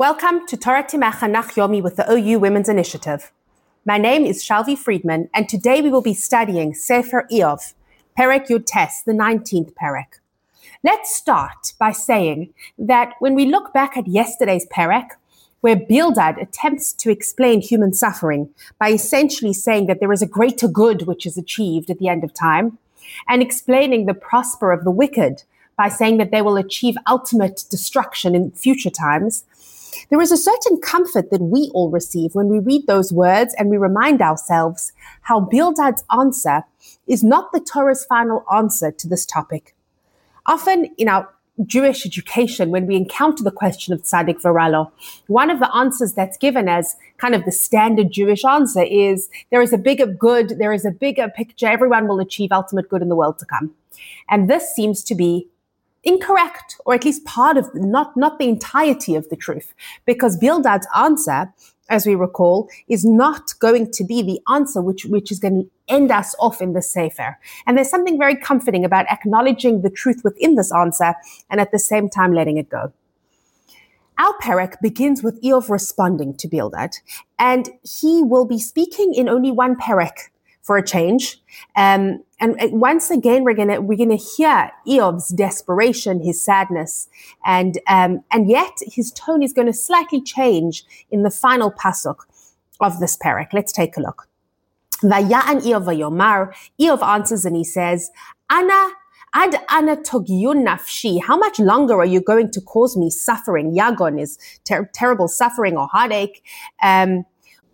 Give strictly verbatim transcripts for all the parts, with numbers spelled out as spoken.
Welcome to Torah Timachanach Yomi with the O U Women's Initiative. My name is Shalvi Friedman, and today we will be studying Sefer Iyov, Perek Yud Tes, the nineteenth Perek. Let's start by saying that when we look back at yesterday's Perek, where Bildad attempts to explain human suffering by essentially saying that there is a greater good which is achieved at the end of time, and explaining the prosper of the wicked by saying that they will achieve ultimate destruction in future times, there is a certain comfort that we all receive when we read those words and we remind ourselves how Bildad's answer is not the Torah's final answer to this topic. Often in our Jewish education, when we encounter the question of tzaddik v'ra, one of the answers that's given as kind of the standard Jewish answer is there is a bigger good, there is a bigger picture, everyone will achieve ultimate good in the world to come. And this seems to be incorrect, or at least part of, not, not the entirety of the truth, because Bildad's answer, as we recall, is not going to be the answer which, which is going to end us off in the Sefer. And there's something very comforting about acknowledging the truth within this answer and at the same time letting it go. Our Perek begins with Iyov responding to Bildad, and he will be speaking in only one Perek for a change. Um, and once again, we're gonna we're gonna hear Iyov's desperation, his sadness, and um, and yet his tone is going to slightly change in the final pasuk of this Perek. Let's take a look. Vaya'an Iyov vayomar. Iyov answers and he says, "Ana ad ana togiyun nafshi." How much longer are you going to cause me suffering? Yagon is ter- terrible suffering or heartache. Um,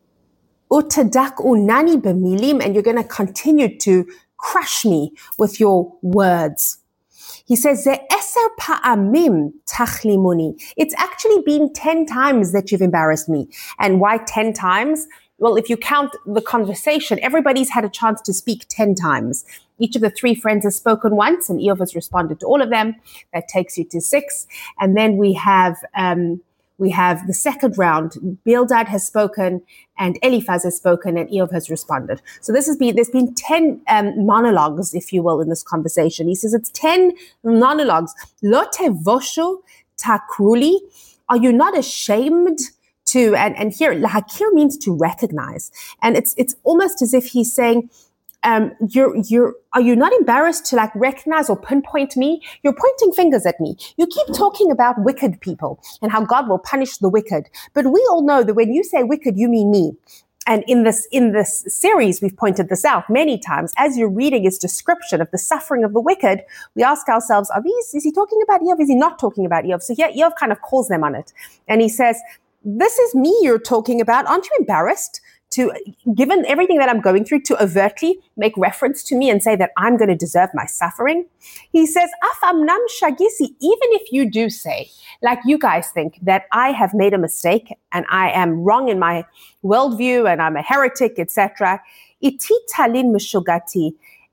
Utadak unani b'milim, and you're going to continue to crush me with your words. He says, Ze eser pa'amim tachlimuni. It's actually been ten times that you've embarrassed me. And why ten times? Well, if you count the conversation, everybody's had a chance to speak ten times. Each of the three friends has spoken once, and Iyov has responded to all of them. That takes you to six. And then we have um, we have the second round. Bildad has spoken, and Eliphaz has spoken, and Iyov has responded. So this has been, there's been ten um, monologues, if you will, in this conversation. He says it's ten monologues. Lo tevoshu takruli. Are you not ashamed to, and, and here, lahakir means to recognize. And it's it's almost as if he's saying, um, you're, you're, are you not embarrassed to like recognize or pinpoint me? You're pointing fingers at me. You keep talking about wicked people and how God will punish the wicked. But we all know that when you say wicked, you mean me. And in this, in this series, we've pointed this out many times. As you're reading his description of the suffering of the wicked, we ask ourselves, are these, is he talking about Iyov? Is he not talking about Iyov? So here, Iyov kind of calls them on it. And he says, this is me you're talking about. Aren't you embarrassed to, given everything that I'm going through, to overtly make reference to me and say that I'm going to deserve my suffering? He says, Af amnam shagisi, even if you do say, like you guys think, that I have made a mistake and I am wrong in my worldview and I'm a heretic, et cetera, iti talin mishugati.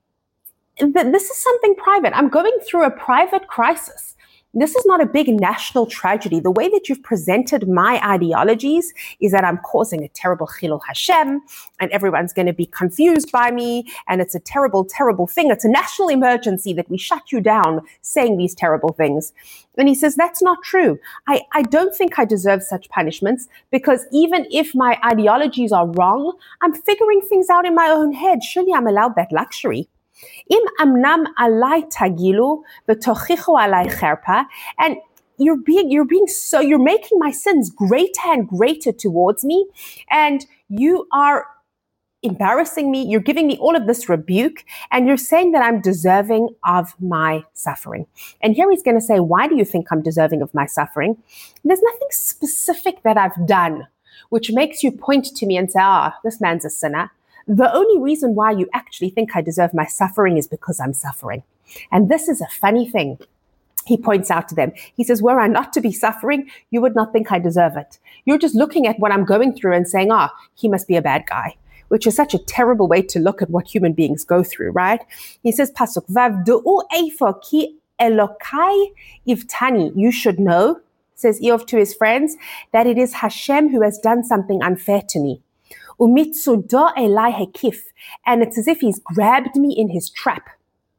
This is something private. I'm going through a private crisis. This is not a big national tragedy. The way that you've presented my ideologies is that I'm causing a terrible Chilul Hashem, and everyone's going to be confused by me, and it's a terrible, terrible thing. It's a national emergency that we shut you down saying these terrible things. And he says, that's not true. I, I don't think I deserve such punishments, because even if my ideologies are wrong, I'm figuring things out in my own head. Surely I'm allowed that luxury. Im amnam alai tagilu v'tochichu alai cherpa, and you're being you're being so you're making my sins greater and greater towards me, and you are embarrassing me. You're giving me all of this rebuke, and you're saying that I'm deserving of my suffering. And here he's going to say, why do you think I'm deserving of my suffering? There's nothing specific that I've done which makes you point to me and say, ah, oh, this man's a sinner. The only reason why you actually think I deserve my suffering is because I'm suffering. And this is a funny thing. He points out to them. He says, were I not to be suffering, you would not think I deserve it. You're just looking at what I'm going through and saying, ah, oh, he must be a bad guy, which is such a terrible way to look at what human beings go through, right? He says, Pasuk, Vavdu'u eifo ki elokai ivtani. You should know, says Iyov to his friends, that it is Hashem who has done something unfair to me. Umitsudo elai hekif, and it's as if he's grabbed me in his trap.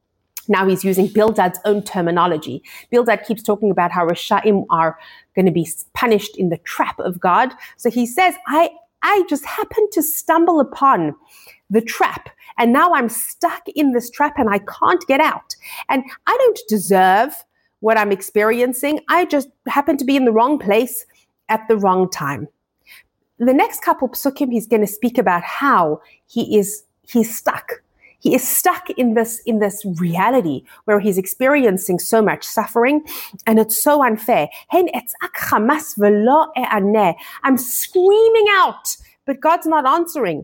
Now he's using Bildad's own terminology. Bildad keeps talking about how Risha'im are going to be punished in the trap of God. So he says, I, I just happened to stumble upon the trap, and now I'm stuck in this trap and I can't get out. And I don't deserve what I'm experiencing. I just happen to be in the wrong place at the wrong time. The next couple psukim, he's going to speak about how he is he's stuck. He is stuck in this, in this reality where he's experiencing so much suffering, and it's so unfair. I'm screaming out, but God's not answering.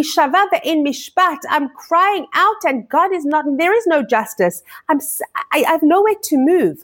I'm crying out, and God is not, there is no justice. I'm, I, I have nowhere to move.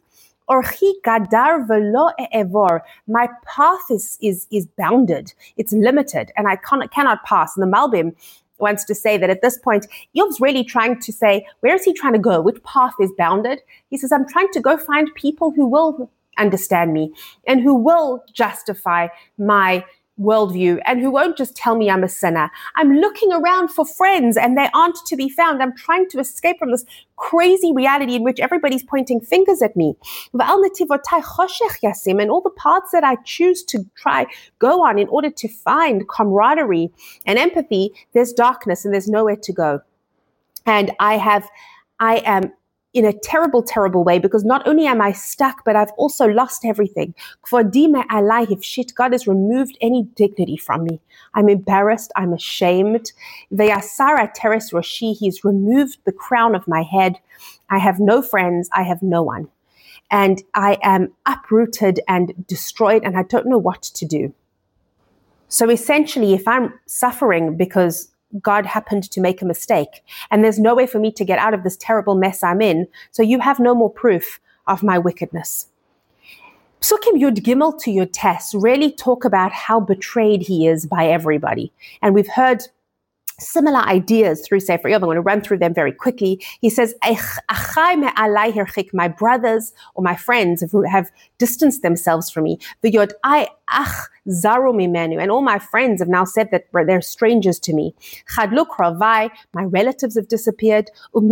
My path is, is, is bounded. It's limited, and I cannot, cannot pass. And the Malbim wants to say that at this point, Iyov's really trying to say, where is he trying to go? Which path is bounded? He says, I'm trying to go find people who will understand me and who will justify my worldview and who won't just tell me I'm a sinner. I'm looking around for friends and they aren't to be found. I'm trying to escape from this crazy reality in which everybody's pointing fingers at me. And all the paths that I choose to try go on in order to find camaraderie and empathy, there's darkness and there's nowhere to go. And I have, I am in a terrible, terrible way, because not only am I stuck, but I've also lost everything. God has removed any dignity from me. I'm embarrassed. I'm ashamed. Veyasara teres roshi, he's removed the crown of my head. I have no friends. I have no one. And I am uprooted and destroyed, and I don't know what to do. So essentially, if I'm suffering because God happened to make a mistake, and there's no way for me to get out of this terrible mess I'm in, so you have no more proof of my wickedness. Psukim Yud Gimel to Yud Tes really talk about how betrayed he is by everybody. And we've heard similar ideas through Sefer Iyov. I'm going to run through them very quickly. He says, my brothers or my friends have, have distanced themselves from me. And all my friends have now said that they're strangers to me. My relatives have disappeared. And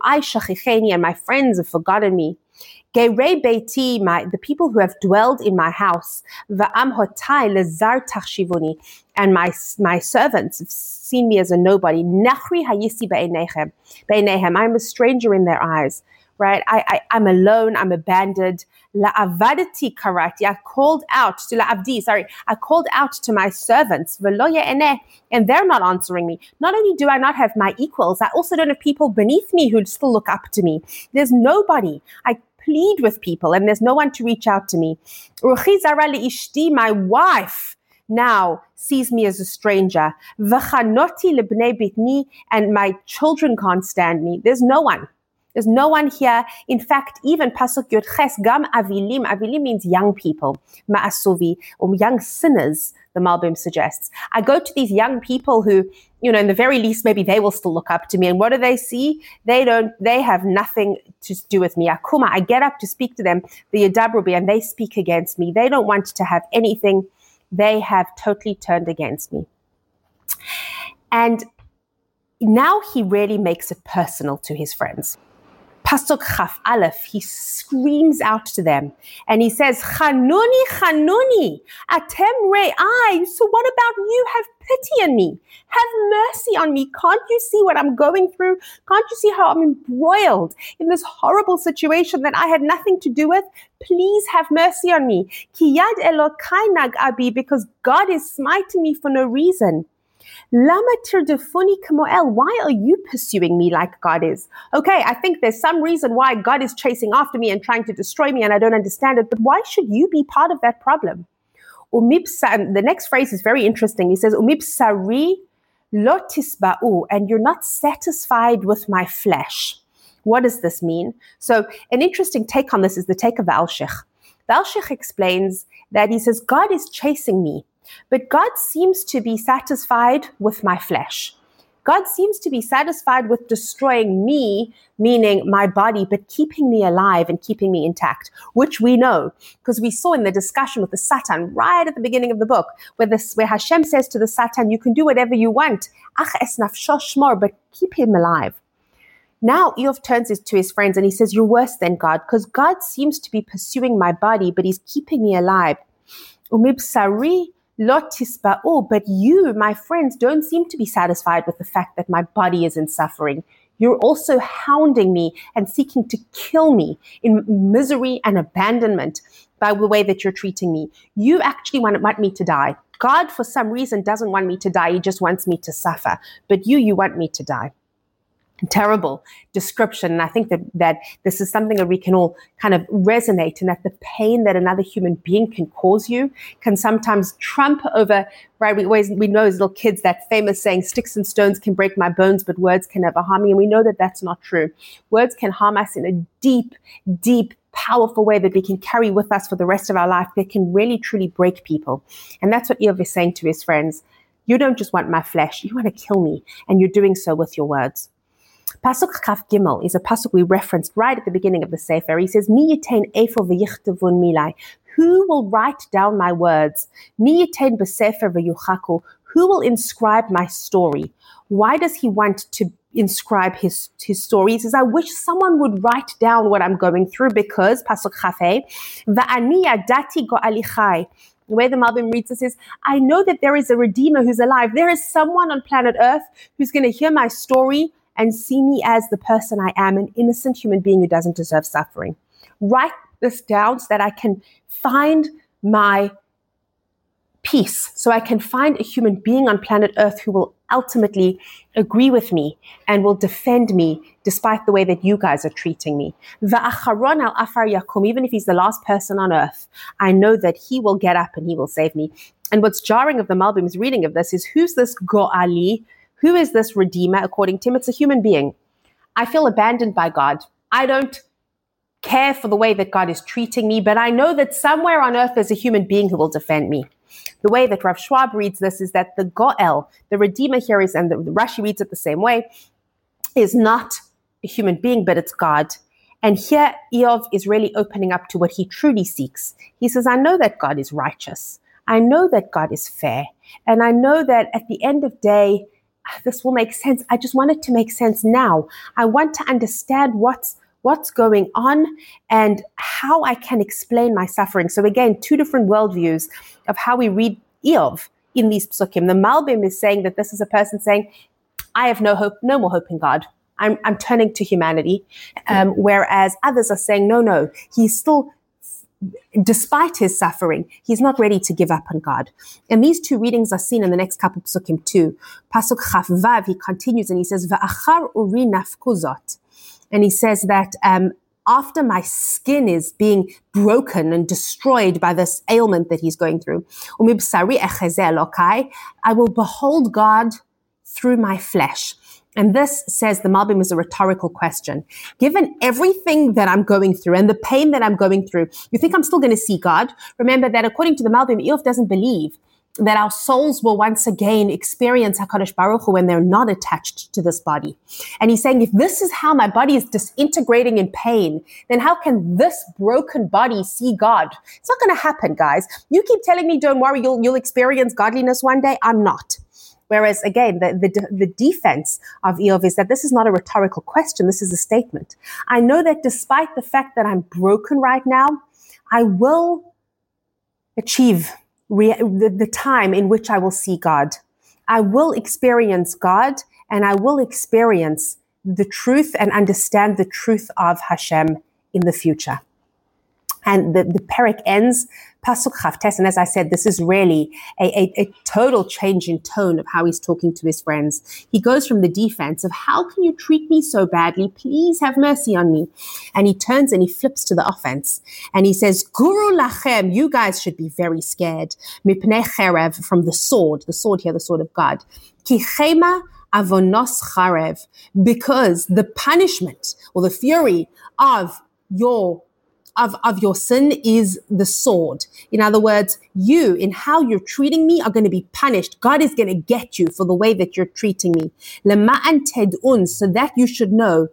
my friends have forgotten me. Gerei beiti, my the people who have dwelled in my house, va'am hotai lezar tachshivuni, and my my servants have seen me as a nobody. Nachri hayisi be'einechem, be'einechem. I'm a stranger in their eyes, right? I, I I'm alone. I'm abandoned. La'avadati karati. I called out to la'avdi. Sorry, I called out to my servants. V'lo ye'eneh, and they're not answering me. Not only do I not have my equals, I also don't have people beneath me who still look up to me. There's nobody. I plead with people, and there's no one to reach out to me. My wife now sees me as a stranger. And my children can't stand me. There's no one. There's no one here. In fact, even Pasuk Yod Ches, Gam Avilim, Avilim means young people, Ma'asuvi, or young sinners, the Malbim suggests. I go to these young people who, you know, in the very least, maybe they will still look up to me. And what do they see? They don't, they have nothing to do with me. Akuma, I get up to speak to them, the Yadabrubi, and they speak against me. They don't want to have anything. They have totally turned against me. And now he really makes it personal to his friends. Pasuk Chaf Aleph, he screams out to them and he says, Chanuni, Chanuni, Atem Re'ai. So what about you? Have pity on me. Have mercy on me. Can't you see what I'm going through? Can't you see how I'm embroiled in this horrible situation that I had nothing to do with? Please have mercy on me. Ki yad Elokai nag abi, because God is smiting me for no reason. Lama tirdefuni kamoel, why are you pursuing me like God is? Okay, I think there's some reason why God is chasing after me and trying to destroy me, and I don't understand it, but why should you be part of that problem? Umibsa, the next phrase is very interesting. He says, Umibsari lo tisba'u, and you're not satisfied with my flesh. What does this mean? So an interesting take on this is the take of the Alshich. The Alshich explains that he says, God is chasing me, but God seems to be satisfied with my flesh. God seems to be satisfied with destroying me, meaning my body, but keeping me alive and keeping me intact, which we know, because we saw in the discussion with the Satan right at the beginning of the book, where, this, where Hashem says to the Satan, you can do whatever you want, ach es nafsho shmor, but keep him alive. Now Eov turns to his friends and he says, you're worse than God, because God seems to be pursuing my body, but he's keeping me alive. Umibsari lot tisba'u, but you, my friends, don't seem to be satisfied with the fact that my body is in suffering. You're also hounding me and seeking to kill me in misery and abandonment by the way that you're treating me. You actually want, want me to die. God, for some reason, doesn't want me to die. He just wants me to suffer. But you, you want me to die. Terrible description. And I think that, that this is something that we can all kind of resonate in, that the pain that another human being can cause you can sometimes trump over, right? We always, we know as little kids that famous saying, sticks and stones can break my bones, but words can never harm me. And we know that that's not true. Words can harm us in a deep, deep, powerful way that we can carry with us for the rest of our life. They can really, truly break people. And that's what Eov is saying to his friends. You don't just want my flesh. You want to kill me. And you're doing so with your words. Pasuk Kaf Gimel is a pasuk we referenced right at the beginning of the Sefer. He says, Mi yitain efo v'yichtavun milai. Who will write down my words? Mi yitain b'sefer v'yuchaku. Who will inscribe my story? Why does he want to inscribe his, his story? He says, I wish someone would write down what I'm going through, because, Pasuk Chafei, Va'ani yadati go'ali chai. The way the Malbim reads this is, I know that there is a Redeemer who's alive. There is someone on planet Earth who's going to hear my story and see me as the person I am, an innocent human being who doesn't deserve suffering. Write this down so that I can find my peace, so I can find a human being on planet Earth who will ultimately agree with me and will defend me despite the way that you guys are treating me. Va'acharon al afar yakum, even if he's the last person on earth, I know that he will get up and he will save me. And what's jarring of the Malbim's reading of this is, who's this Go'ali? Who is this Redeemer? According to him, it's a human being. I feel abandoned by God. I don't care for the way that God is treating me, but I know that somewhere on earth there's a human being who will defend me. The way that Rav Schwab reads this is that the Go'el, the Redeemer here is, and the, the Rashi reads it the same way, is not a human being, but it's God. And here Eov is really opening up to what he truly seeks. He says, I know that God is righteous. I know that God is fair. And I know that at the end of day, this will make sense. I just want it to make sense now. I want to understand what's what's going on and how I can explain my suffering. So again, two different worldviews of how we read Eov in these psukim. The Malbim is saying that this is a person saying, I have no hope, no more hope in God. I'm, I'm turning to humanity. Um, whereas others are saying, no, no, he's still, despite his suffering, he's not ready to give up on God. And these two readings are seen in the next couple of psukim too. Pasuk Chaf Vav, he continues and he says, Va'achar uri nafkuzot. And he says that um, after my skin is being broken and destroyed by this ailment that he's going through, I will behold God through my flesh. And this, says the Malbim, is a rhetorical question. Given everything that I'm going through and the pain that I'm going through, you think I'm still going to see God? Remember that according to the Malbim, Eov doesn't believe that our souls will once again experience HaKadosh Baruch Hu when they're not attached to this body. And he's saying, if this is how my body is disintegrating in pain, then how can this broken body see God? It's not going to happen, guys. You keep telling me, don't worry, you'll, you'll experience godliness one day. I'm not. Whereas, again, the, the, the defense of Eov is that this is not a rhetorical question. This is a statement. I know that despite the fact that I'm broken right now, I will achieve Re- the, the time in which I will see God. I will experience God, and I will experience the truth and understand the truth of Hashem in the future. And the, the Perek ends, Pasuk Chavtes, and as I said, this is really a, a, a total change in tone of how he's talking to his friends. He goes from the defense of, how can you treat me so badly? Please have mercy on me. And he turns and he flips to the offense. And he says, Guru lachem, you guys should be very scared. Mipnei cherev, from the sword, the sword here, the sword of God. Ki chema avonos charev, because the punishment or the fury of your Of, of your sin is the sword. In other words, you, in how you're treating me, are going to be punished. God is going to get you for the way that you're treating me. Lema'an ted'un, so that you should know,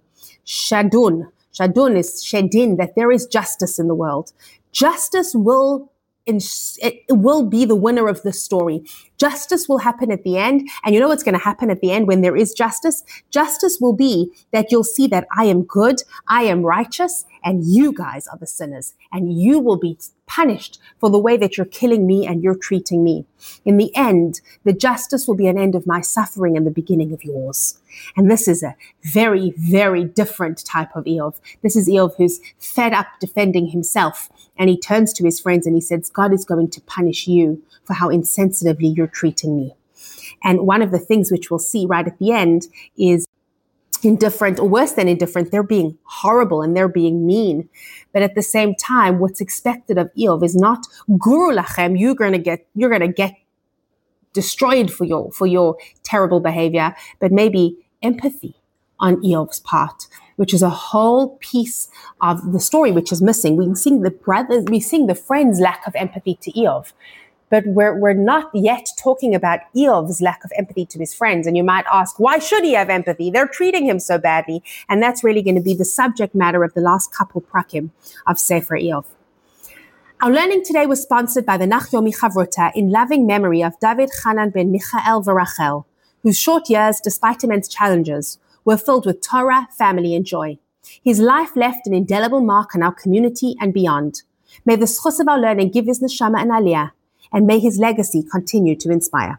shadun, shadun is shedin, that there is justice in the world. Justice will it will be the winner of this story. Justice will happen at the end. And you know what's going to happen at the end when there is justice? Justice will be that you'll see that I am good, I am righteous, and you guys are the sinners. And you will be punished for the way that you're killing me and you're treating me. In the end, the justice will be an end of my suffering and the beginning of yours. And this is a very, very different type of Eov. This is Eov who's fed up defending himself. And he turns to his friends and he says, God is going to punish you for how insensitively you're treating me. And one of the things which we'll see right at the end is indifferent, or worse than indifferent, they're being horrible and they're being mean. But at the same time, what's expected of Eov is not guru lachem, you're gonna get you're gonna get destroyed for your for your terrible behavior, but maybe empathy on Eov's part, which is a whole piece of the story which is missing. We can see the brothers, we see the friends' lack of empathy to Eov. But we're, we're not yet talking about Eov's lack of empathy to his friends. And you might ask, why should he have empathy? They're treating him so badly. And that's really going to be the subject matter of the last couple prakim of Sefer Eov. Our learning today was sponsored by the Nach Yomi Chavruta in loving memory of David Hanan ben Michael Varachel, whose short years, despite immense challenges, were filled with Torah, family, and joy. His life left an indelible mark on our community and beyond. May the schus of our learning give his neshama an aliyah, and may his legacy continue to inspire.